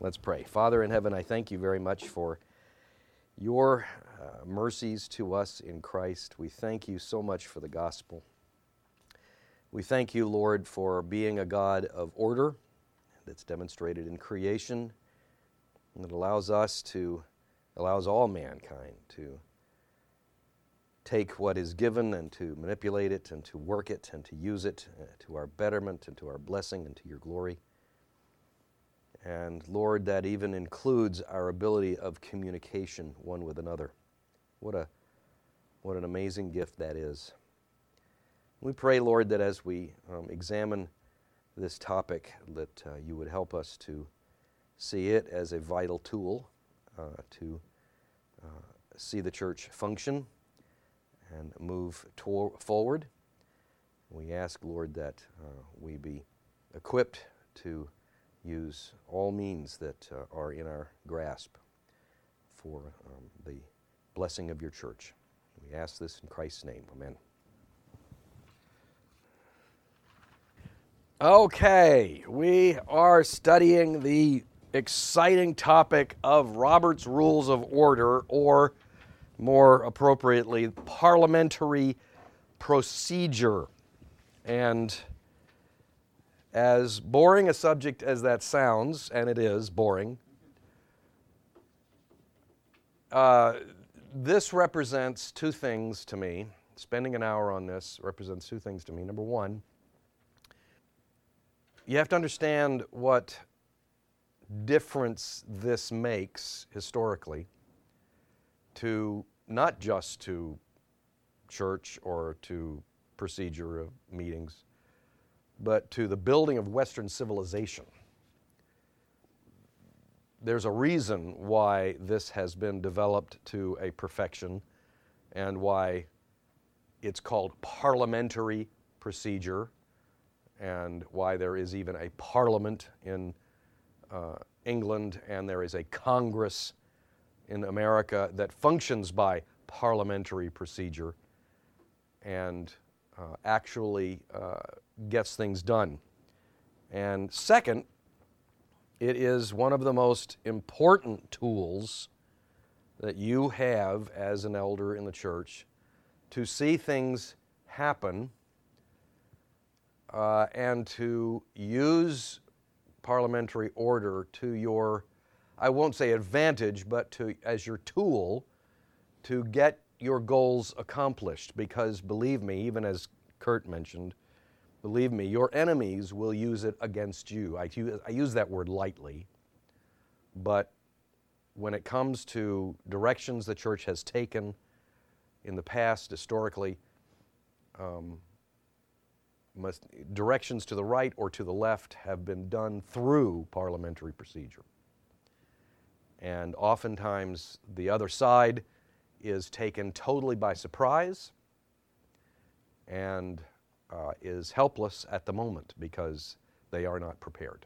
Let's pray. Father in heaven, I thank you very much for your mercies to us in Christ. We thank you so much for the gospel. We thank you, Lord, for being a God of order that's demonstrated in creation and that allows all mankind to take what is given and to manipulate it and to work it and to use it to our betterment and to our blessing and to your glory. And Lord, that even includes our ability of communication one with another. What an amazing gift that is. We pray, Lord, that as we examine this topic, that you would help us to see it as a vital tool to see the church function and move forward. We ask, Lord, that we be equipped to use all means that are in our grasp for the blessing of your church. We ask this in Christ's name. Amen. Okay, we are studying the exciting topic of Robert's Rules of Order, or more appropriately, parliamentary procedure. And as boring a subject as that sounds, and it is boring, this represents two things to me. Spending an hour on this represents two things to me. Number one, you have to understand what difference this makes historically to not just to church or to procedure of meetings, but to the building of Western civilization. There's a reason why this has been developed to a perfection and why it's called parliamentary procedure and why there is even a parliament in England and there is a Congress in America that functions by parliamentary procedure and actually gets things done. And second, it is one of the most important tools that you have as an elder in the church to see things happen and to use parliamentary order to your, I won't say advantage, but as your tool to get your goals accomplished. Because believe me, even as Kurt mentioned, believe me, your enemies will use it against you. I use that word lightly, but when it comes to directions the church has taken in the past, historically, directions to the right or to the left have been done through parliamentary procedure. And oftentimes the other side is taken totally by surprise and is helpless at the moment because they are not prepared.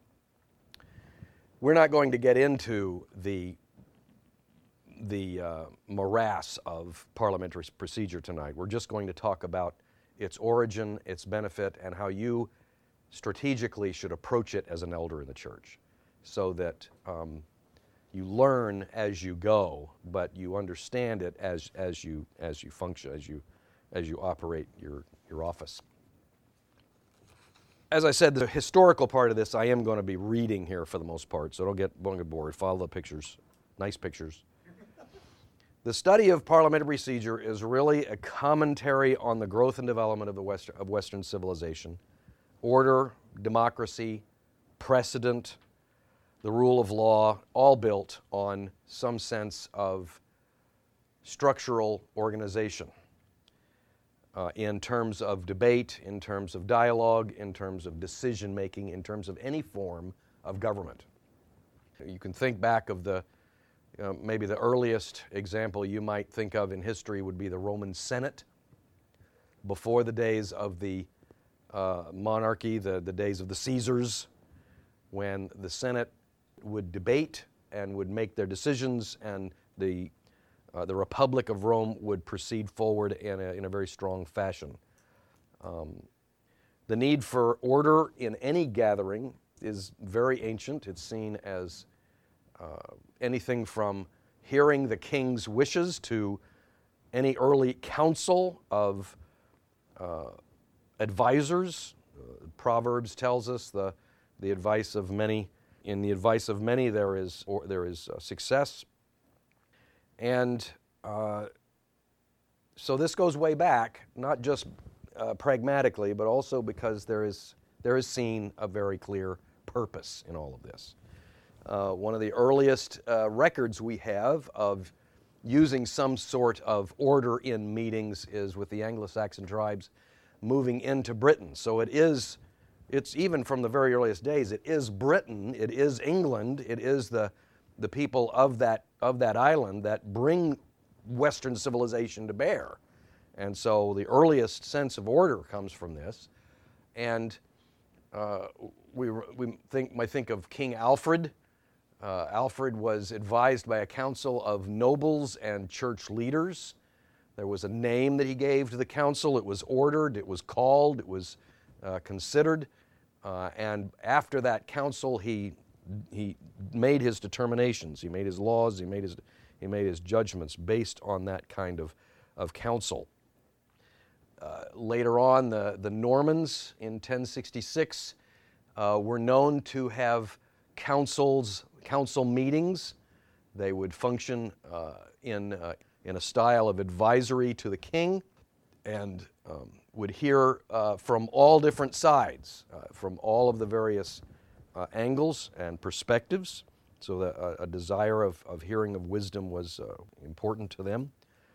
We're not going to get into the morass of parliamentary procedure tonight. We're just going to talk about its origin, its benefit, and how you strategically should approach it as an elder in the church so that you learn as you go, but you understand it as you function, as you operate your office. As I said, the historical part of this, I am going to be reading here for the most part, so don't get bored. Follow the pictures, nice pictures. The study of parliamentary procedure is really a commentary on the growth and development of Western civilization, order, democracy, precedent, the rule of law, all built on some sense of structural organization in terms of debate, in terms of dialogue, in terms of decision-making, in terms of any form of government. You can think back of maybe the earliest example you might think of in history would be the Roman Senate. Before the days of the monarchy, the days of the Caesars, when the Senate would debate and would make their decisions, and the Republic of Rome would proceed forward in a very strong fashion. The need for order in any gathering is very ancient. It's seen as anything from hearing the king's wishes to any early council of advisors. Proverbs tells us the advice of many. In the advice of many, there is success, and so this goes way back, not just pragmatically, but also because there is seen a very clear purpose in all of this. One of the earliest records we have of using some sort of order in meetings is with the Anglo-Saxon tribes moving into Britain. So it's even from the very earliest days, it is Britain, it is England, it is the people of that island that bring Western civilization to bear. And so the earliest sense of order comes from this. And we might think of King Alfred. Alfred was advised by a council of nobles and church leaders. There was a name that he gave to the council. It was ordered, it was called, it was considered. And after that council, he made his determinations. He made his laws. He made his judgments based on that kind of council. Later on, the Normans in 1066 were known to have council meetings. They would function in a style of advisory to the king, and would hear from all different sides, from all of the various angles and perspectives. So that a desire of hearing of wisdom was important to them.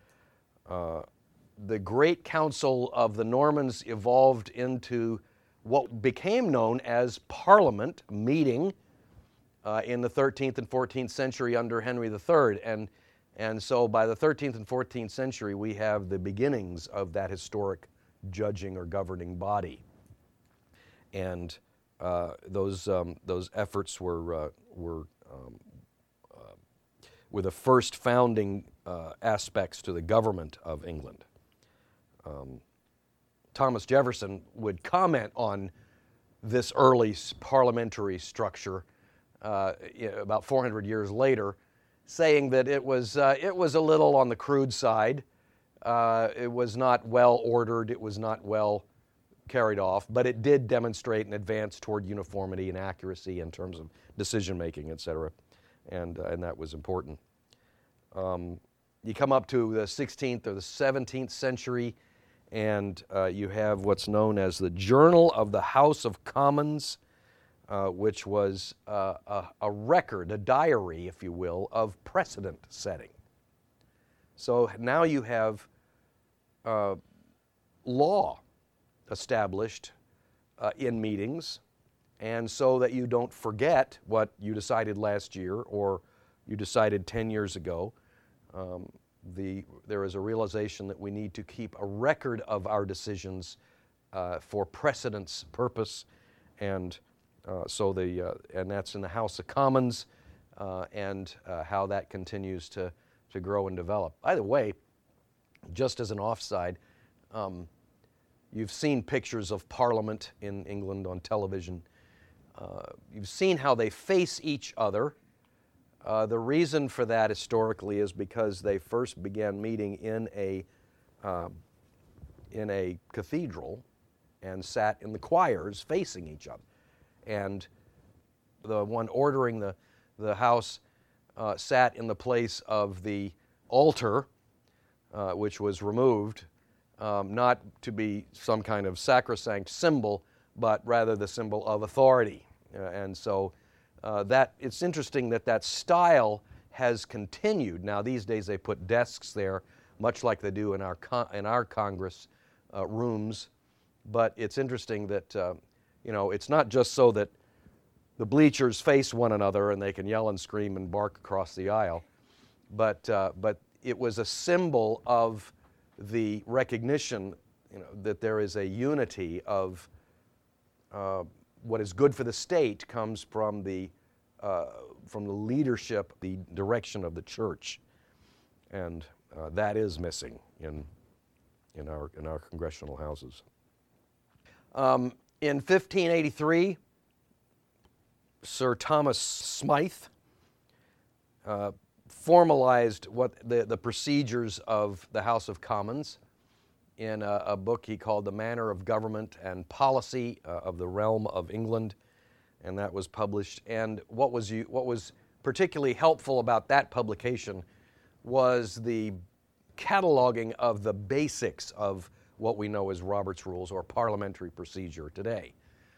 The Great Council of the Normans evolved into what became known as Parliament meeting in the 13th and 14th century under Henry III. And so by the 13th and 14th century, we have the beginnings of that historic judging or governing body. And those efforts were the first founding aspects to the government of England. Thomas Jefferson would comment on this early parliamentary structure about 400 years later, saying that it was a little on the crude side. It was not well ordered. It was not well carried off, but it did demonstrate an advance toward uniformity and accuracy in terms of decision making, etc., and that was important. You come up to the 16th or the 17th century, and you have what's known as the Journal of the House of Commons, which was a record, a diary, if you will, of precedent setting. So now you have law established in meetings, and so that you don't forget what you decided last year or you decided 10 years ago, there is a realization that we need to keep a record of our decisions for precedence purpose, and and that's in the House of Commons, and how that continues to grow and develop. By the way, just as an offside, you've seen pictures of Parliament in England on television. You've seen how they face each other. The reason for that historically is because they first began meeting in a cathedral and sat in the choirs facing each other. And the one ordering the house sat in the place of the altar, which was removed, not to be some kind of sacrosanct symbol, but rather the symbol of authority. And so that it's interesting that style has continued. Now these days they put desks there, much like they do in our Congress rooms. But it's interesting that it's not just so that the bleachers face one another and they can yell and scream and bark across the aisle, but it was a symbol of the recognition, that there is a unity of what is good for the state comes from the leadership, the direction of the church, and that is missing in our congressional houses. In 1583, Sir Thomas Smythe formalized what the procedures of the House of Commons in a book he called The Manner of Government and Policy of the Realm of England, and that was published. And what was particularly helpful about that publication was the cataloging of the basics of what we know as Robert's Rules or parliamentary procedure today.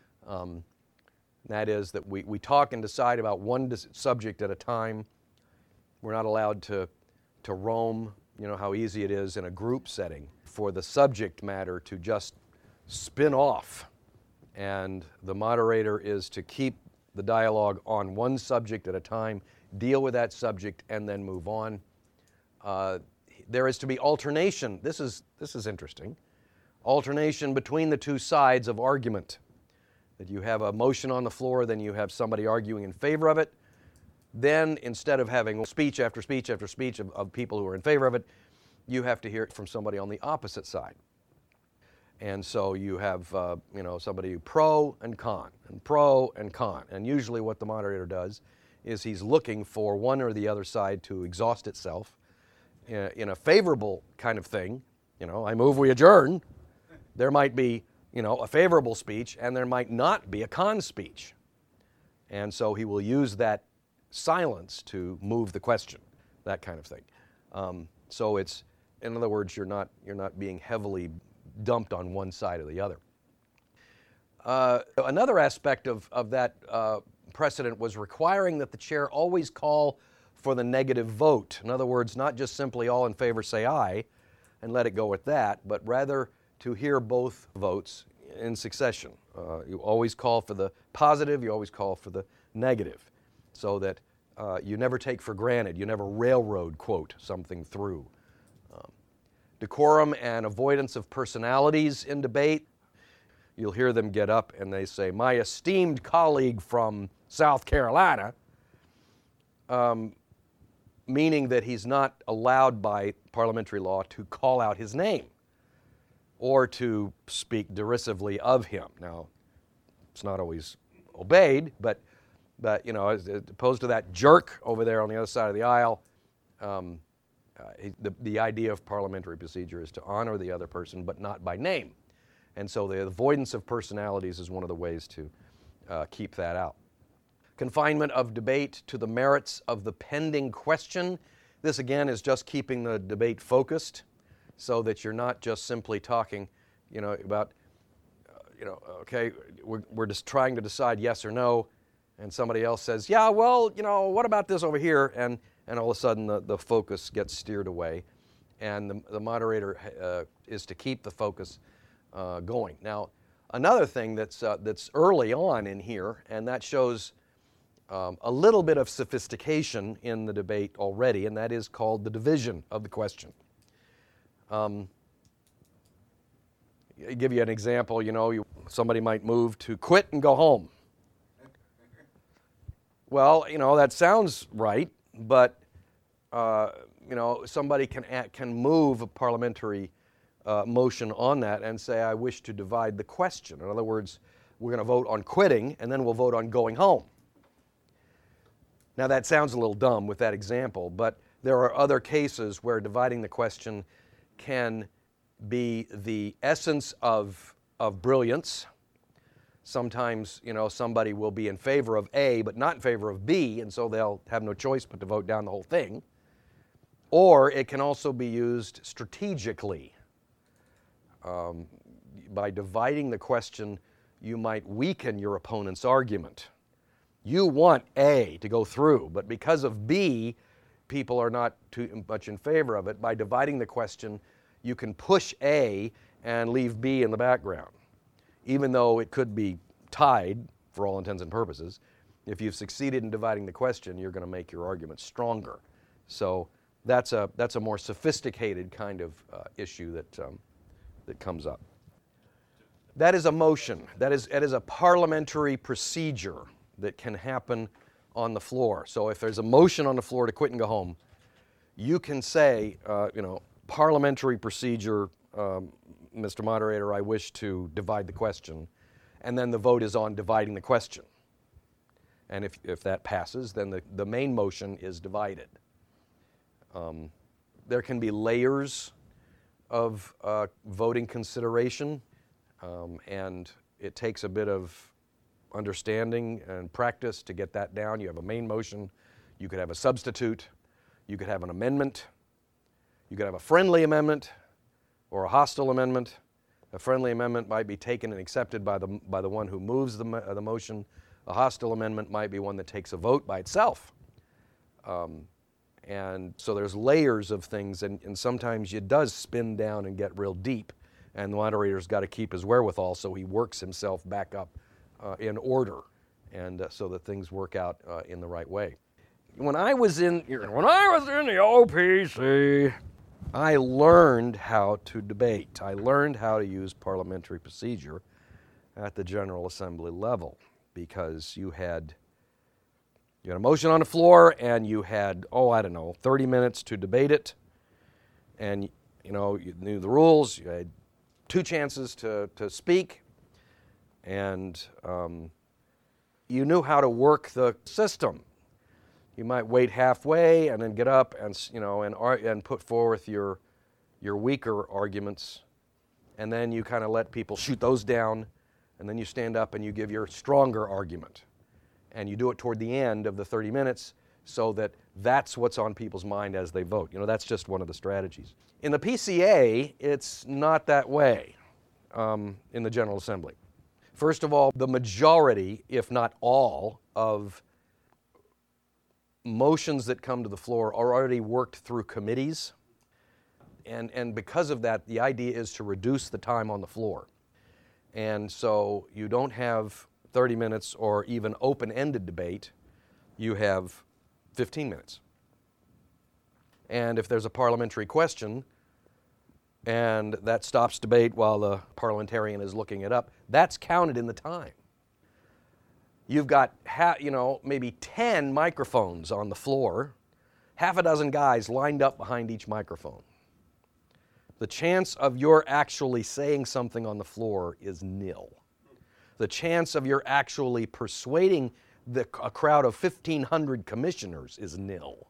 That is that we talk and decide about one subject at a time. We're not allowed to roam. You know how easy it is in a group setting for the subject matter to just spin off. And the moderator is to keep the dialogue on one subject at a time, deal with that subject, and then move on. There is to be alternation. This is interesting. Alternation between the two sides of argument. That you have a motion on the floor, then you have somebody arguing in favor of it. Then, instead of having speech after speech after speech of people who are in favor of it, you have to hear it from somebody on the opposite side. And so you have, somebody pro and con, and pro and con. And usually what the moderator does is he's looking for one or the other side to exhaust itself in a favorable kind of thing. I move we adjourn. There might be, a favorable speech, and there might not be a con speech. And so he will use that silence to move the question, that kind of thing. So it's, in other words, you're not being heavily dumped on one side or the other. Another aspect of that precedent was requiring that the chair always call for the negative vote. In other words, not just simply all in favor say aye and let it go at that, but rather to hear both votes in succession. You always call for the positive, you always call for the negative, so that you never take for granted, you never railroad quote something through. Decorum and avoidance of personalities in debate. You'll hear them get up and they say, "My esteemed colleague from South Carolina," meaning that he's not allowed by parliamentary law to call out his name or to speak derisively of him. Now, it's not always obeyed, but as opposed to that jerk over there on the other side of the aisle, the idea of parliamentary procedure is to honor the other person, but not by name. And so the avoidance of personalities is one of the ways to keep that out. Confinement of debate to the merits of the pending question. This, again, is just keeping the debate focused so that you're not just simply talking, about, okay, we're just trying to decide yes or no, and somebody else says, yeah, well, what about this over here? And all of a sudden the focus gets steered away, and the moderator is to keep the focus going. Now, another thing that's early on in here, and that shows a little bit of sophistication in the debate already, and that is called the division of the question. I'll give you an example. Somebody might move to quit and go home. Well, that sounds right, but somebody can move a parliamentary motion on that and say, I wish to divide the question. In other words, we're going to vote on quitting, and then we'll vote on going home. Now, that sounds a little dumb with that example, but there are other cases where dividing the question can be the essence of brilliance. Sometimes, somebody will be in favor of A, but not in favor of B, and so they'll have no choice but to vote down the whole thing. Or it can also be used strategically. By dividing the question, you might weaken your opponent's argument. You want A to go through, but because of B, people are not too much in favor of it. By dividing the question, you can push A and leave B in the background. Even though it could be tied, for all intents and purposes, if you've succeeded in dividing the question, you're going to make your argument stronger. So that's a more sophisticated kind of issue that comes up. That is a motion. That is a parliamentary procedure that can happen on the floor. So if there's a motion on the floor to quit and go home, you can say, parliamentary procedure, Mr. Moderator, I wish to divide the question, and then the vote is on dividing the question. And if that passes, then the main motion is divided. There can be layers of voting consideration, and it takes a bit of understanding and practice to get that down. You have a main motion, you could have a substitute, you could have an amendment, you could have a friendly amendment or a hostile amendment. A friendly amendment might be taken and accepted by the one who moves the motion. A hostile amendment might be one that takes a vote by itself. And so there's layers of things, and sometimes it does spin down and get real deep, and the moderator's got to keep his wherewithal so he works himself back up in order, and so that things work out in the right way. When I was in the OPC, I learned how to debate. I learned how to use parliamentary procedure at the General Assembly level, because you had a motion on the floor, and you had, 30 minutes to debate it, and you knew the rules. You had 2 chances to speak, and you knew how to work the system. You might wait halfway and then get up and put forth your weaker arguments, and then you kind of let people shoot those down, and then you stand up and you give your stronger argument. And you do it toward the end of the 30 minutes so that that's what's on people's mind as they vote. That's just one of the strategies. In the PCA, it's not that way in the General Assembly. First of all, the majority, if not all, of motions that come to the floor are already worked through committees. And because of that, the idea is to reduce the time on the floor. And so you don't have 30 minutes or even open-ended debate. You have 15 minutes. And if there's a parliamentary question and that stops debate while the parliamentarian is looking it up, that's counted in the time. You've got maybe 10 microphones on the floor, half a dozen guys lined up behind each microphone. The chance of your actually saying something on the floor is nil. The chance of your actually persuading a crowd of 1,500 commissioners is nil.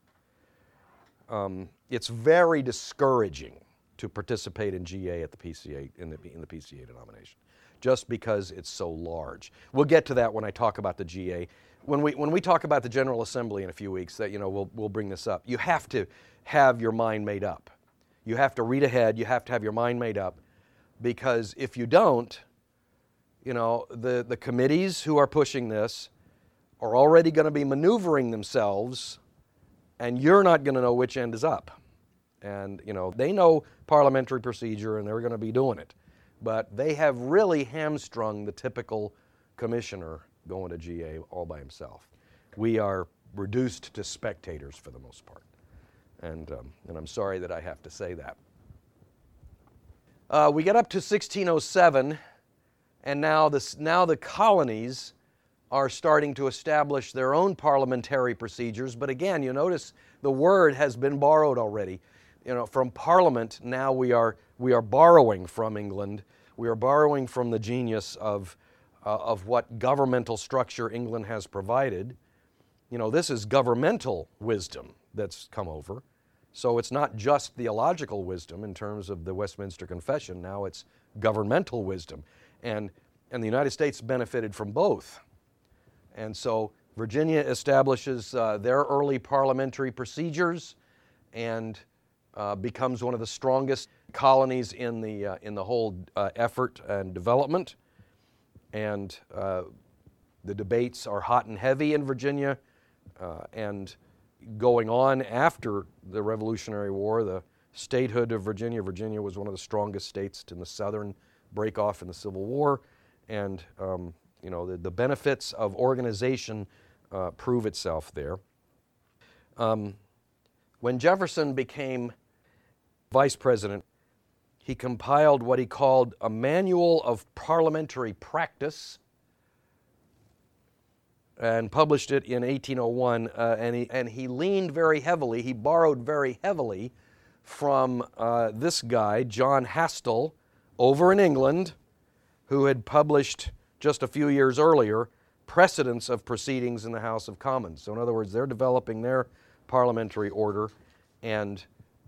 It's very discouraging to participate in GA at the PCA in the PCA denomination, just because it's so large. We'll get to that when I talk about the GA. When we talk about the General Assembly in a few weeks, we'll bring this up. You have to have your mind made up. You have to read ahead. You have to have your mind made up, because if you don't, the committees who are pushing this are already going to be maneuvering themselves, and you're not going to know which end is up. And, they know parliamentary procedure, and they're going to be doing it. But they have really hamstrung the typical commissioner going to GA all by himself. We are reduced to spectators for the most part. And I'm sorry that I have to say that. We get up to 1607, and now the colonies are starting to establish their own parliamentary procedures. But again, you notice the word has been borrowed already. From Parliament, now we are borrowing from England. We are borrowing from the genius of what governmental structure England has provided. This is governmental wisdom that's come over. So it's not just theological wisdom in terms of the Westminster Confession. Now it's governmental wisdom. And the United States benefited from both. And so Virginia establishes their early parliamentary procedures and becomes one of the strongest colonies in the whole effort and development. And the debates are hot and heavy in Virginia, and going on after the Revolutionary War, the statehood of Virginia. Virginia was one of the strongest states in the Southern break-off in the Civil War, and the benefits of organization prove itself there. When Jefferson became vice president, he compiled what he called a Manual of Parliamentary Practice and published it in 1801, and he leaned very heavily, he borrowed very heavily from this guy, John Hastel, over in England, who had published just a few years earlier precedence of proceedings in the House of Commons. So in other words, they're developing their parliamentary order, and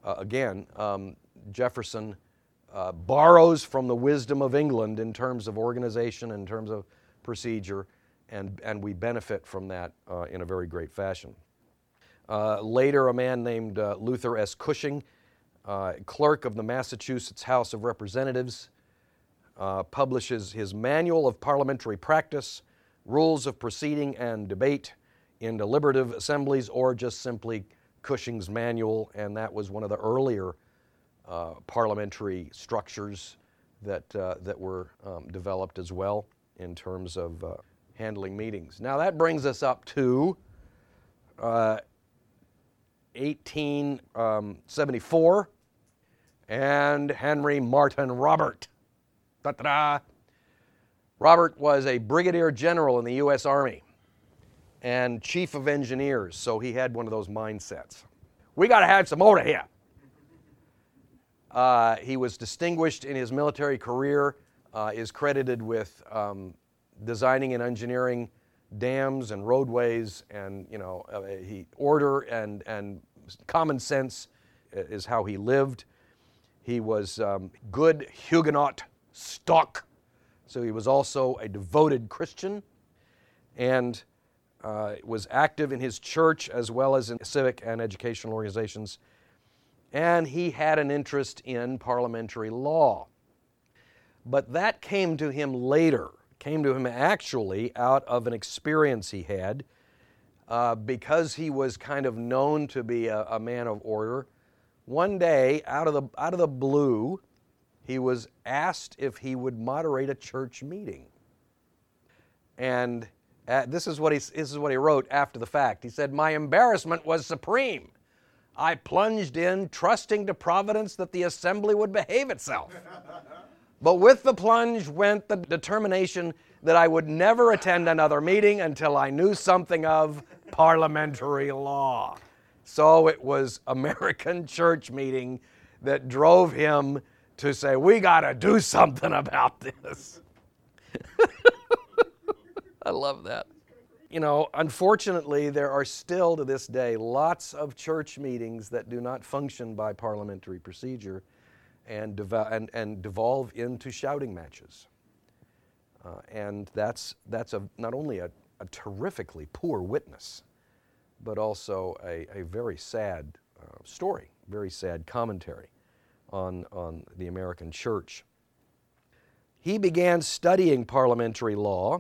Jefferson borrows from the wisdom of England in terms of organization, in terms of procedure, and we benefit from that in a very great fashion. Later, a man named Luther S. Cushing, clerk of the Massachusetts House of Representatives, publishes his Manual of Parliamentary Practice, Rules of Proceeding and Debate in Deliberative Assemblies, or just simply Cushing's Manual, and that was one of the earlier parliamentary structures that were developed as well in terms of handling meetings. Now that brings us up to 1874 and Henry Martyn Robert. Ta-da! Robert was a brigadier general in the U.S. Army and chief of engineers, so he had one of those mindsets. We got to have some order here. He was distinguished in his military career, is credited with designing and engineering dams and roadways, and order and common sense is how he lived. He was good Huguenot stock, so he was also a devoted Christian, and was active in his church as well as in civic and educational organizations. And he had an interest in parliamentary law. But that came to him later, came to him actually out of an experience he had, because he was kind of known to be a man of order. One day, out of the blue, he was asked if he would moderate a church meeting. And this is what he wrote after the fact. He said, "My embarrassment was supreme. I plunged in, trusting to Providence that the assembly would behave itself. But with the plunge went the determination that I would never attend another meeting until I knew something of parliamentary law." So it was American church meeting that drove him to say, we got to do something about this. I love that. Unfortunately, there are still to this day lots of church meetings that do not function by parliamentary procedure and devolve into shouting matches. And that's not only a terrifically poor witness, but also a very sad story, very sad commentary on the American church. He began studying parliamentary law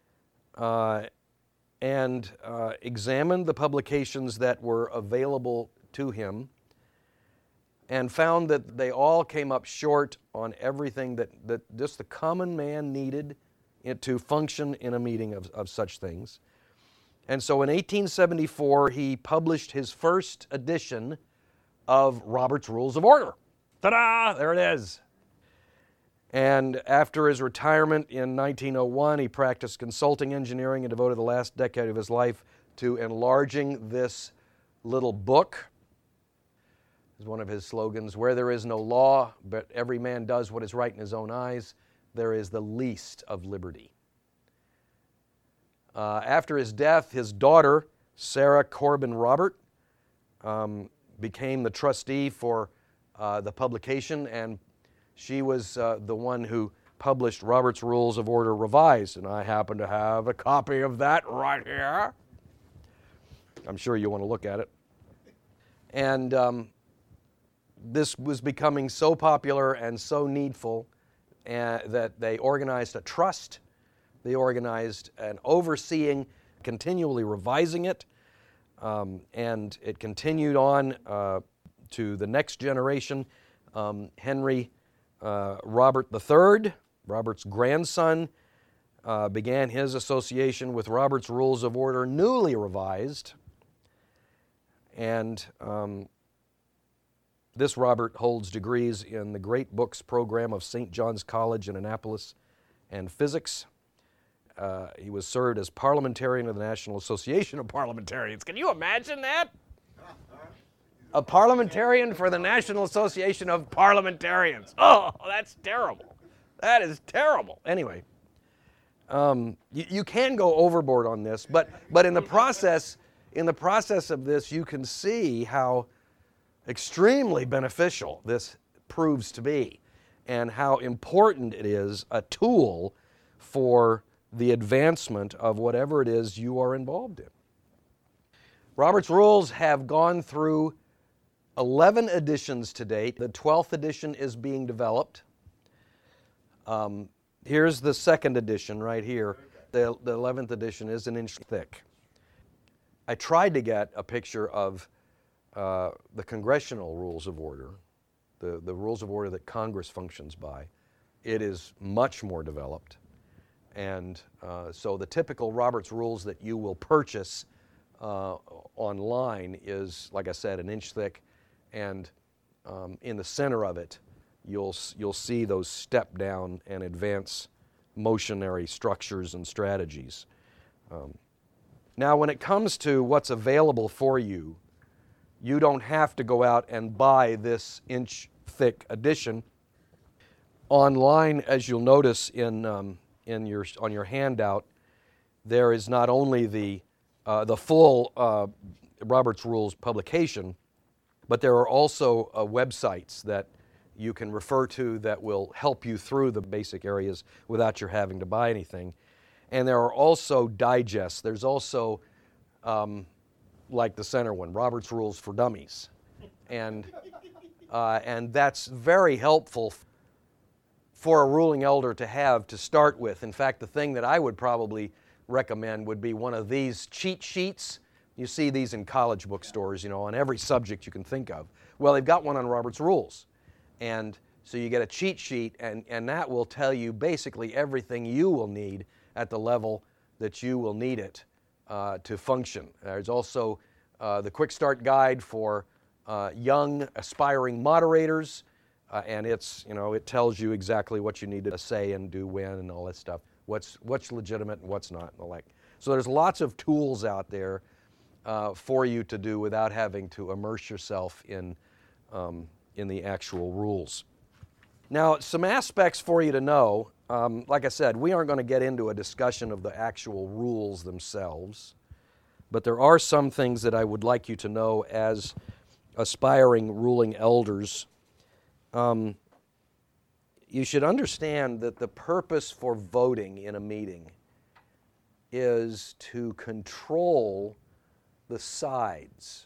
and examined the publications that were available to him, and found that they all came up short on everything that just the common man needed to function in a meeting of such things. And so in 1874, he published his first edition of Robert's Rules of Order. Ta-da! There it is. And after his retirement in 1901, he practiced consulting engineering and devoted the last decade of his life to enlarging this little book. Is one of his slogans: where there is no law, but every man does what is right in his own eyes, there is the least of liberty. After his death, his daughter, Sarah Corbin Robert, became the trustee for the publication, and she was the one who published Robert's Rules of Order Revised, and I happen to have a copy of that right here. I'm sure you want to look at it. And this was becoming so popular and so needful that they organized a trust. They organized an overseeing, continually revising it, and it continued on to the next generation. Henry Robert III, Robert's grandson, began his association with Robert's Rules of Order, newly revised, and this Robert holds degrees in the Great Books program of St. John's College in Annapolis and physics. He was served as parliamentarian of the National Association of Parliamentarians. Can you imagine that? A parliamentarian for the National Association of Parliamentarians. Oh, that's terrible. That is terrible. Anyway, You can go overboard on this, but in the process of this, you can see how extremely beneficial this proves to be, and how important it is a tool for the advancement of whatever it is you are involved in. Robert's Rules have gone through 11 editions to date. The 12th edition is being developed. Here's the second edition right here. The 11th edition is an inch thick. I tried to get a picture of the Congressional Rules of Order, the Rules of Order that Congress functions by. It is much more developed. And so the typical Robert's Rules that you will purchase online is, like I said, an inch thick, and in the center of it, you'll see those step down and advance motionary structures and strategies. Now, when it comes to what's available for you, you don't have to go out and buy this inch thick edition. Online, as you'll notice on your handout, there is not only the full Robert's Rules publication, but there are also websites that you can refer to that will help you through the basic areas without your having to buy anything. And there are also digests. There's also, like the center one, Robert's Rules for Dummies. And that's very helpful for a ruling elder to have to start with. In fact, the thing that I would probably recommend would be one of these cheat sheets. You see these in college bookstores, on every subject you can think of. Well, they've got one on Robert's Rules. And so you get a cheat sheet, and that will tell you basically everything you will need at the level that you will need it to function. There's also the Quick Start Guide for young, aspiring moderators, and it tells you exactly what you need to say and do when and all that stuff. What's legitimate and what's not and the like. So there's lots of tools out there for you to do without having to immerse yourself in the actual rules. Now, some aspects for you to know. Like I said, we aren't going to get into a discussion of the actual rules themselves, but there are some things that I would like you to know as aspiring ruling elders. You should understand that the purpose for voting in a meeting is to control the sides.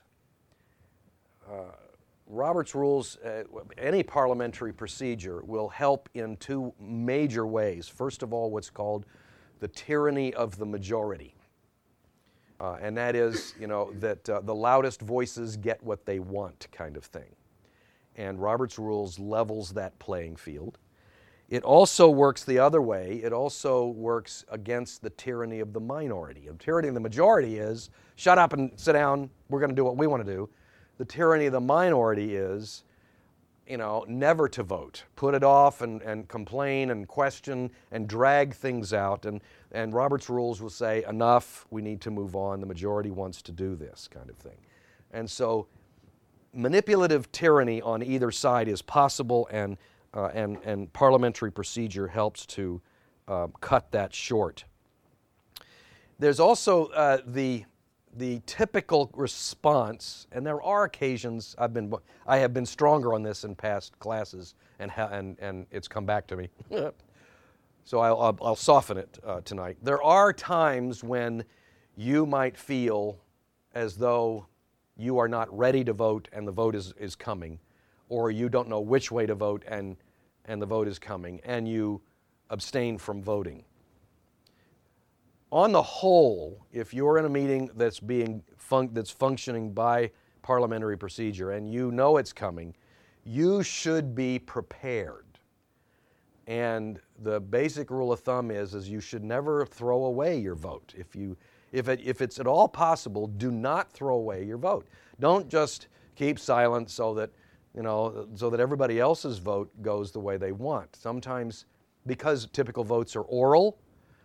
Robert's Rules, any parliamentary procedure will help in two major ways. First of all, what's called the tyranny of the majority. And that is, that the loudest voices get what they want kind of thing. And Robert's Rules levels that playing field. It also works the other way. It also works against the tyranny of the minority. The tyranny of the majority is, shut up and sit down, we're going to do what we want to do. The tyranny of the minority is, never to vote. Put it off and complain and question and drag things out. And Robert's Rules will say, enough, we need to move on. The majority wants to do this kind of thing. And so manipulative tyranny on either side is possible, and parliamentary procedure helps to cut that short. There's also the typical response, and there are occasions I have been stronger on this in past classes, and it's come back to me. So I'll soften it tonight. There are times when you might feel as though you are not ready to vote and the vote is coming, or you don't know which way to vote and the vote is coming, and you abstain from voting. On the whole, if you're in a meeting that's functioning by parliamentary procedure and you know it's coming, you should be prepared. And the basic rule of thumb is you should never throw away your vote. If it's at all possible, do not throw away your vote. Don't just keep silent so that everybody else's vote goes the way they want. Sometimes, because typical votes are oral,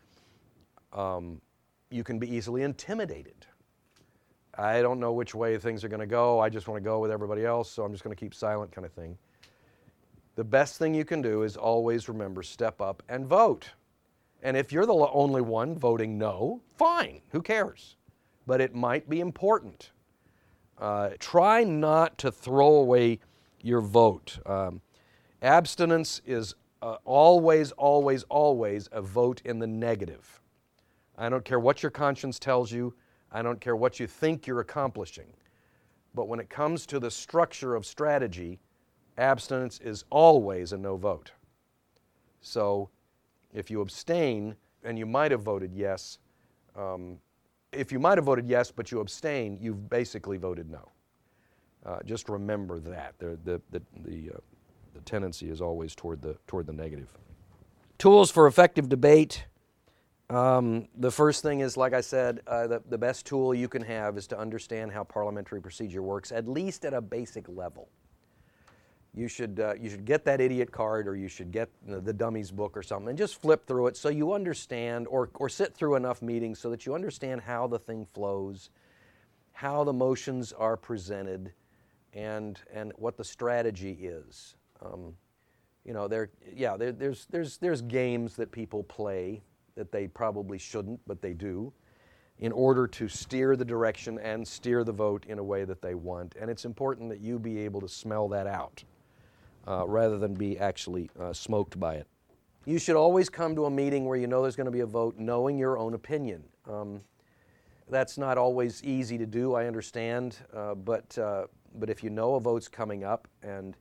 you can be easily intimidated. I don't know which way things are going to go. I just want to go with everybody else, so I'm just going to keep silent kind of thing. The best thing you can do is always remember, step up and vote. And if you're the only one voting no, fine, who cares? But it might be important. Try not to throw away your vote. Abstinence is always, always, always a vote in the negative. I don't care what your conscience tells you. I don't care what you think you're accomplishing. But when it comes to the structure of strategy, abstinence is always a no vote. So if you abstain, and you might have voted yes, if you might have voted yes but you abstain, you've basically voted no. Just remember that. The tendency is always toward the negative. Tools for effective debate. The first thing is, like I said, the best tool you can have is to understand how parliamentary procedure works, at least at a basic level. You should get that idiot card, or you should get the dummies book or something, and just flip through it so you understand, or sit through enough meetings so that you understand how the thing flows, how the motions are presented, and what the strategy is. There's games that people play that they probably shouldn't, but they do, in order to steer the direction and steer the vote in a way that they want. And it's important that you be able to smell that out rather than be actually smoked by it. You should always come to a meeting where you know there's going to be a vote knowing your own opinion. That's not always easy to do, I understand, but if you know a vote's coming up and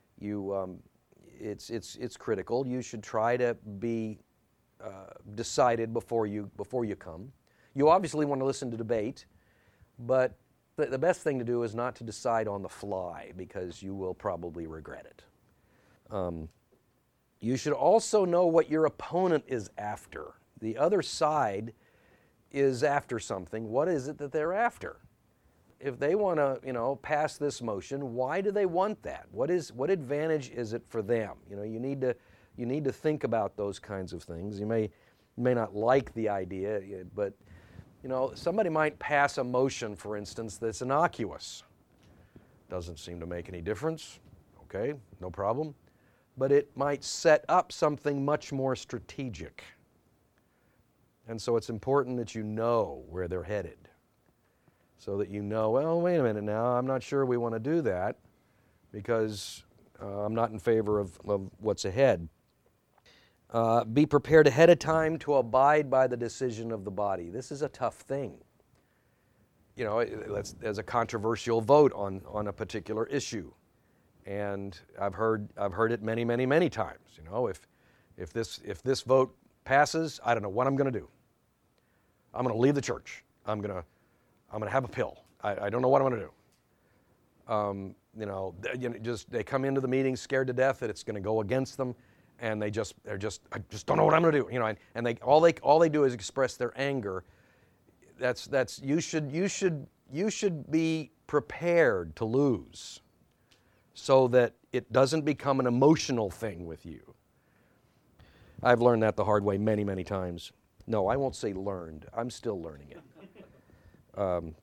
it's critical, you should try to be decided before you come. You obviously want to listen to debate, but the best thing to do is not to decide on the fly, because you will probably regret it. You should also know what your opponent is after. The other side is after something. What is it that they're after? If they want to, pass this motion, why do they want that? What advantage is it for them? You need to think about those kinds of things. You may not like the idea, but somebody might pass a motion, for instance, that's innocuous. Doesn't seem to make any difference. Okay, no problem. But it might set up something much more strategic. And so it's important that you know where they're headed, so that you know, well, wait a minute now, I'm not sure we want to do that, because I'm not in favor of what's ahead. Be prepared ahead of time to abide by the decision of the body. This is a tough thing. There's a controversial vote on a particular issue, and I've heard it many, many, many times. If this vote passes, I don't know what I'm going to do. I'm going to leave the church. I'm going to have a pill. I don't know what I'm going to do. They come into the meeting scared to death that it's going to go against them. And I just don't know what I'm going to do, and all they do is express their anger. You should be prepared to lose, so that it doesn't become an emotional thing with you. I've learned that the hard way many, many times. No, I won't say learned. I'm still learning it.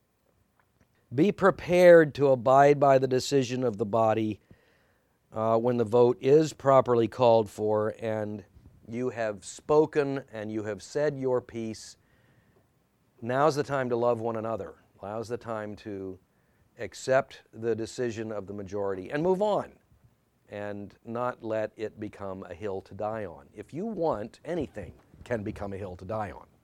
Be prepared to abide by the decision of the body when the vote is properly called for and you have spoken and you have said your piece. Now's the time to love one another. Now's the time to accept the decision of the majority and move on, and not let it become a hill to die on. If you want, anything can become a hill to die on.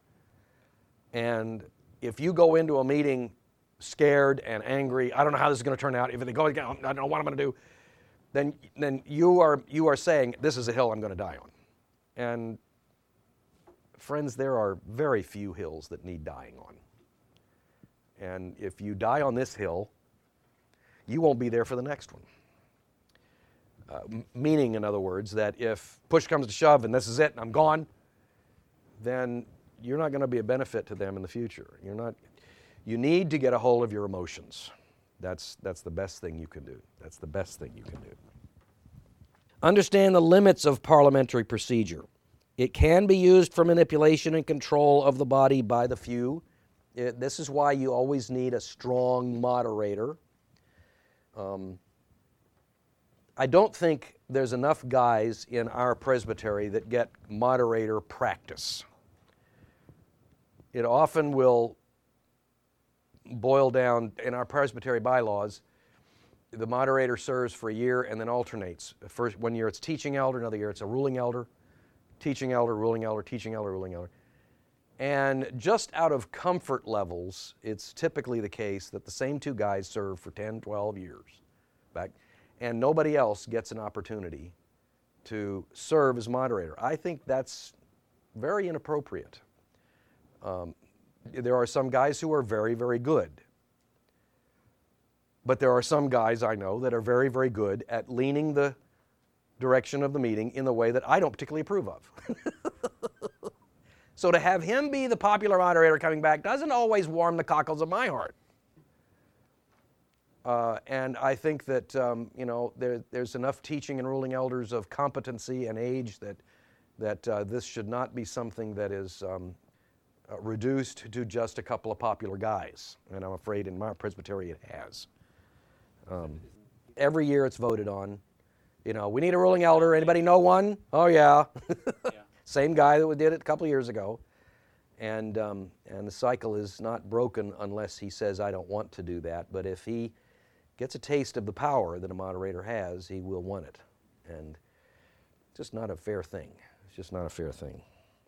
And if you go into a meeting scared and angry, I don't know how this is going to turn out. If they go again, I don't know what I'm going to do. Then you are saying, this is a hill I'm going to die on. And friends, there are very few hills that need dying on. And if you die on this hill, you won't be there for the next one. Meaning, in other words, that if push comes to shove and this is it and I'm gone, then you're not going to be a benefit to them in the future. You need to get a hold of your emotions. That's the best thing you can do. That's the best thing you can do. Understand the limits of parliamentary procedure. It can be used for manipulation and control of the body by the few. This is why you always need a strong moderator. I don't think there's enough guys in our presbytery that get moderator practice. It often will boil down, in our presbytery bylaws, the moderator serves for a year and then alternates. First, 1 year it's teaching elder, another year it's a ruling elder, teaching elder, ruling elder, teaching elder, ruling elder. And just out of comfort levels, it's typically the case that the same two guys serve for 10, 12 years back, and nobody else gets an opportunity to serve as moderator. I think that's very inappropriate. There are some guys who are very, very good. But there are some guys I know that are very, very good at leaning the direction of the meeting in the way that I don't particularly approve of. So to have him be the popular moderator coming back doesn't always warm the cockles of my heart. And I think that there's enough teaching and ruling elders of competency and age that this should not be something that is reduced to just a couple of popular guys. And I'm afraid in my presbytery it has. Every year it's voted on. We need a ruling elder. Anybody know one? Oh yeah. Same guy that did it a couple of years ago. And the cycle is not broken unless he says, I don't want to do that. But if he gets a taste of the power that a moderator has, he will want it. And it's just not a fair thing. It's just not a fair thing.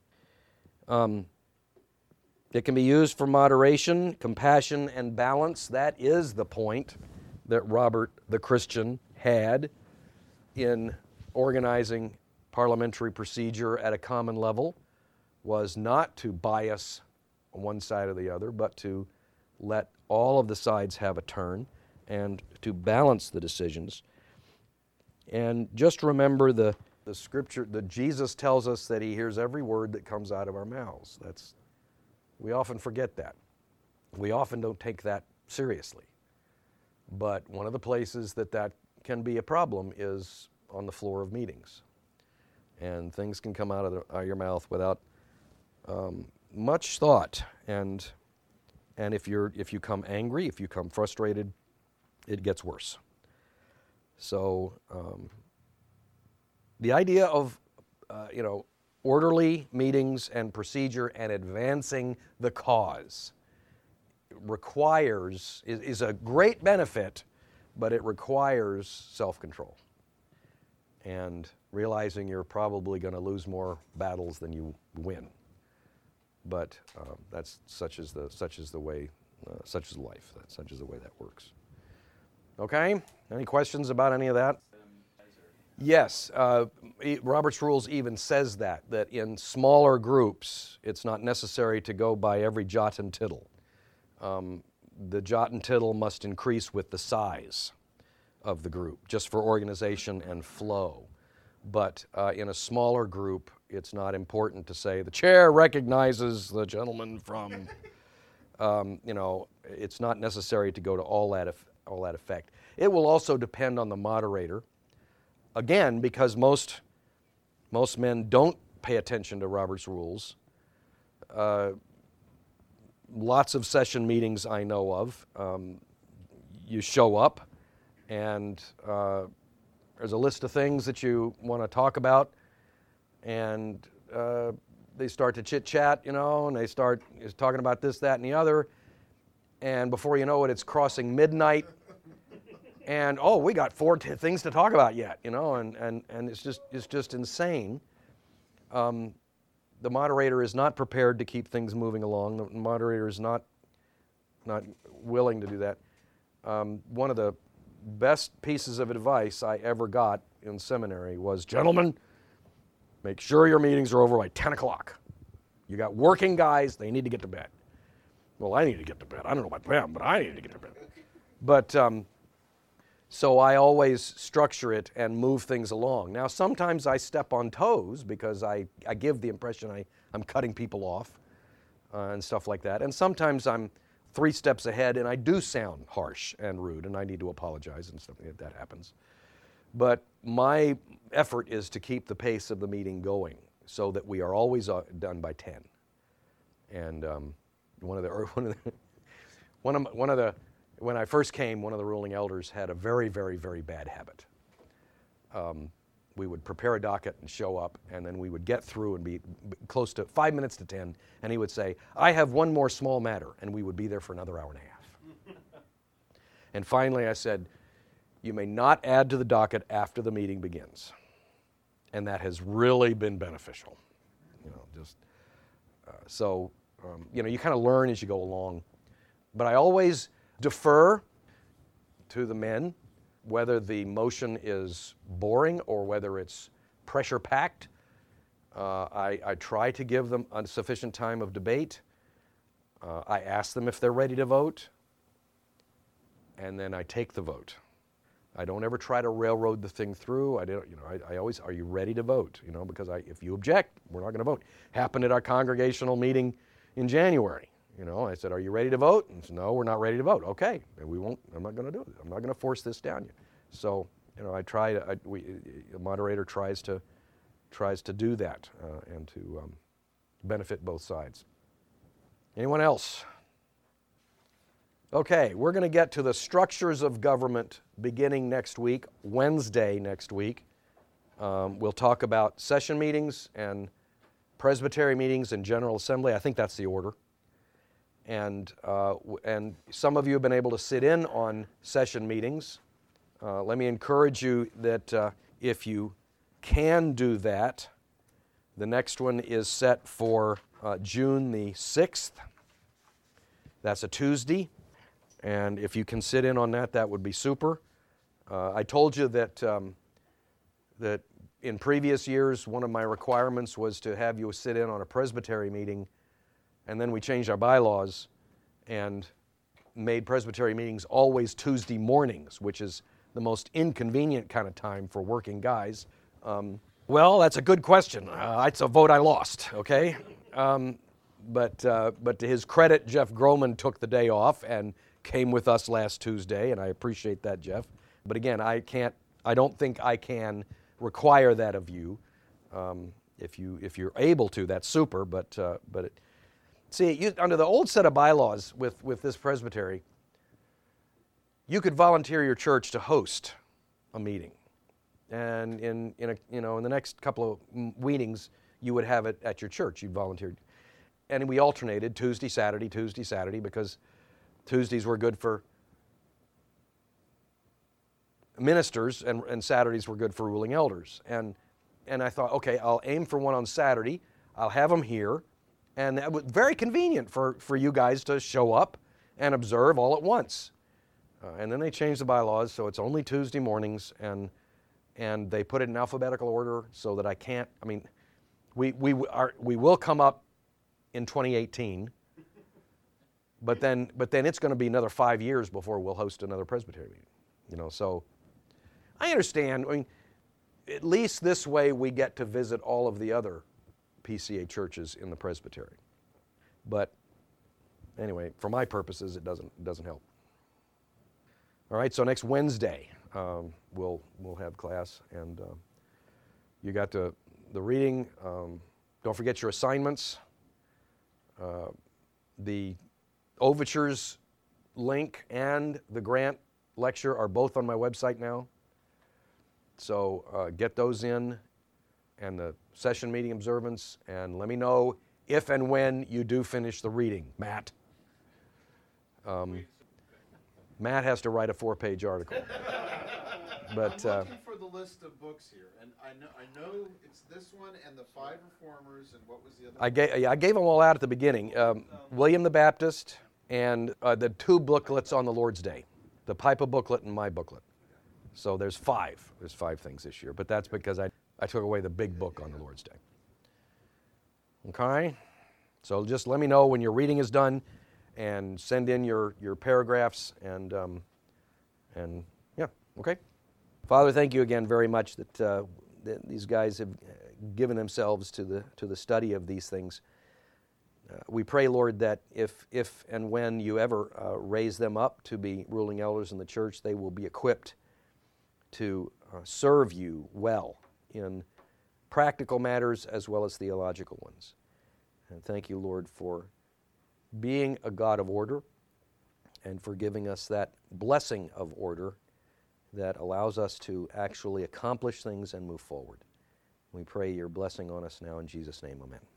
It can be used for moderation, compassion, and balance. That is the point that Robert the Christian had in organizing parliamentary procedure at a common level, was not to bias one side or the other, but to let all of the sides have a turn and to balance the decisions. And just remember the scripture that Jesus tells us that he hears every word that comes out of our mouths. We often forget that. We often don't take that seriously. But one of the places that can be a problem is on the floor of meetings. And things can come out of your mouth without much thought. And if you come angry, if you come frustrated, it gets worse. So the idea of orderly meetings and procedure and advancing the cause is a great benefit, but it requires self-control and realizing you're probably going to lose more battles than you win. But such is life. Such is the way that works. Okay. Any questions about any of that? Yes. Robert's Rules even says that in smaller groups, it's not necessary to go by every jot and tittle. The jot and tittle must increase with the size of the group, just for organization and flow. But in a smaller group, it's not important to say, the chair recognizes the gentleman from, it's not necessary to go to all that effect. It will also depend on the moderator. Again, because most men don't pay attention to Robert's Rules. Lots of session meetings I know of, you show up and there's a list of things that you want to talk about, and they start to chit-chat, and they start talking about this, that, and the other, and before you know it, it's crossing midnight, and we got 4 things to talk about yet, and it's just insane. The moderator is not prepared to keep things moving along. The moderator is not willing to do that. One of the best pieces of advice I ever got in seminary was, gentlemen, make sure your meetings are over by 10 o'clock. You got working guys, they need to get to bed. Well, I need to get to bed. I don't know about them, but I need to get to bed. But so I always structure it and move things along. Now, sometimes I step on toes because I give the impression I'm cutting people off and stuff like that. And sometimes I'm 3 steps ahead and I do sound harsh and rude and I need to apologize and stuff like that happens. But my effort is to keep the pace of the meeting going so that we are always done by 10. And when I first came, one of the ruling elders had a very, very, very bad habit. we would prepare a docket and show up, and then we would get through and be close to 5 minutes to 10, and he would say, I have one more small matter, and we would be there for another hour and a half. And finally I said, you may not add to the docket after the meeting begins. And that has really been beneficial. You kind of learn as you go along. But I always defer to the men, whether the motion is boring or whether it's pressure-packed. I try to give them a sufficient time of debate. I ask them if they're ready to vote, and then I take the vote. I don't ever try to railroad the thing through. I always, are you ready to vote? Because if you object, we're not going to vote. Happened at our congregational meeting in January. I said, are you ready to vote? And he said, no, we're not ready to vote. Okay, I'm not going to do it. I'm not going to force this down you. So, the moderator tries to do that and to benefit both sides. Anyone else? Okay, we're going to get to the structures of government beginning next week, Wednesday next week. We'll talk about session meetings and presbytery meetings and General Assembly. I think that's the order. And some of you have been able to sit in on session meetings. Let me encourage you that if you can do that, the next one is set for June the 6th. That's a Tuesday. And if you can sit in on that, that would be super. I told you that in previous years, one of my requirements was to have you sit in on a presbytery meeting, and then we changed our bylaws and made presbytery meetings always Tuesday mornings, which is the most inconvenient kind of time for working guys. Well, that's a good question. It's a vote I lost, okay? But to his credit, Jeff Groman took the day off and came with us last Tuesday, and I appreciate that, Jeff. But again, I don't think I can require that of you. If you're able to, that's super. But under the old set of bylaws with this presbytery, you could volunteer your church to host a meeting, and in the next couple of meetings, you would have it at your church. You volunteered, and we alternated Tuesday, Saturday, because Tuesdays were good for ministers and Saturdays were good for ruling elders. And I thought, okay, I'll aim for one on Saturday. I'll have them here. And that was very convenient for you guys to show up and observe all at once. And then they changed the bylaws, so it's only Tuesday mornings, and they put it in alphabetical order so that I can't, we will come up in 2018. But then it's going to be another 5 years before we'll host another presbytery meeting. So I understand. At least this way we get to visit all of the other PCA churches in the presbytery. But anyway, for my purposes, it doesn't help. All right. So next Wednesday we'll have class, and you got the reading. Don't forget your assignments. The Overtures link and the grant lecture are both on my website now. So get those in, and the session meeting observance, and let me know if and when you do finish the reading, Matt. Matt has to write a 4-page article. But I'm looking for the list of books here, and I know it's this one and the 5 Reformers, and what was the other? I gave them all out at the beginning. William the Baptist and the 2 booklets on the Lord's Day, the Piper booklet and my booklet. So there's 5. There's 5 things this year, but that's because I took away the big book on the Lord's Day. Okay? So just let me know when your reading is done, and send in your paragraphs, and yeah, okay? Father, thank you again very much that these guys have given themselves to the study of these things. We pray, Lord, that if and when you ever raise them up to be ruling elders in the church, they will be equipped to serve you well in practical matters as well as theological ones. And thank you, Lord, for being a God of order and for giving us that blessing of order that allows us to actually accomplish things and move forward. We pray your blessing on us now in Jesus' name, amen.